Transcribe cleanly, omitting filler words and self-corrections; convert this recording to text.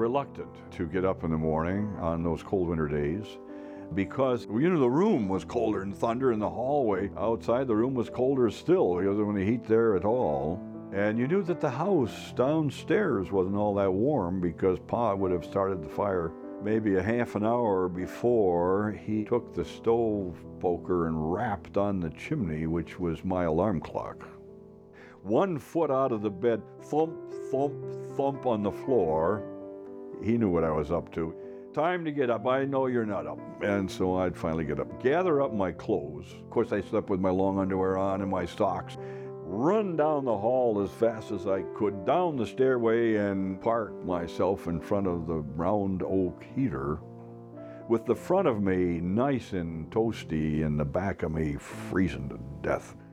reluctant to get up in the morning on those cold winter days because, the room was colder than thunder in the hallway. Outside, the room was colder still because there wasn't any heat there at all. And you knew that the house downstairs wasn't all that warm because Pa would have started the fire maybe a half an hour before he took the stove poker and rapped on the chimney, which was my alarm clock. 1 foot out of the bed, thump, thump, thump on the floor. He knew what I was up to. Time to get up. I know you're not up. And so I'd finally get up, gather up my clothes. Of course, I slept with my long underwear on and my socks. Run down the hall as fast as I could, down the stairway, and park myself in front of the round oak heater, with the front of me nice and toasty and the back of me freezing to death.